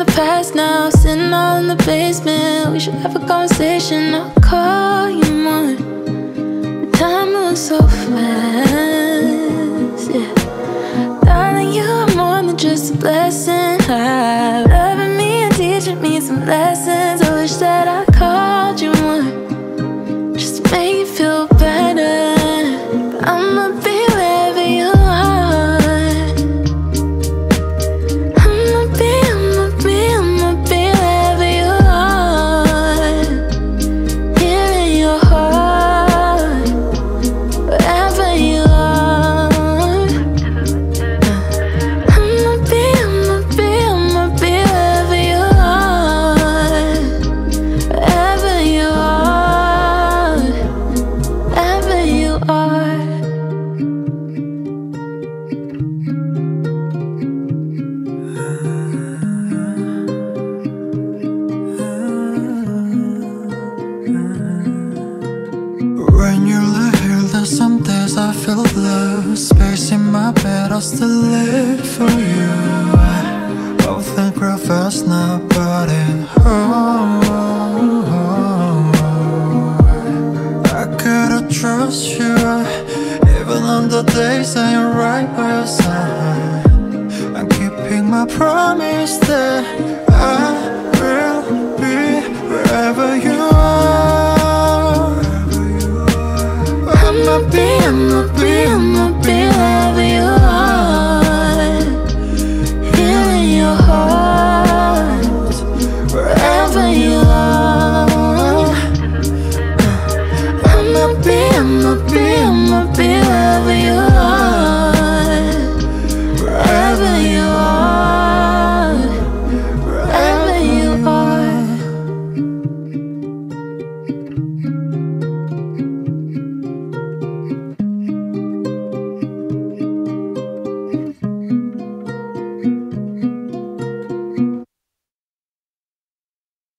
the past now, sitting all in the basement. We should have a conversation, I'll call you more. The time moves so fast, yeah. Darling, you are more than just a blessing. Loving me and teaching me some lessons. I wish that I called you more, just to make you feel better. But I'ma be wherever you are. I'ma be wherever you are. Here in your heart, wherever you are. I'ma be wherever you are. Wherever you are, wherever you are. When you're here, there's some days I feel blue. Space in my bed, I'll still live for you. Both think real fast now, but in I gotta trust you, even on the days that you're right by your side. I'm keeping my promise that I will be wherever you are. I'ma be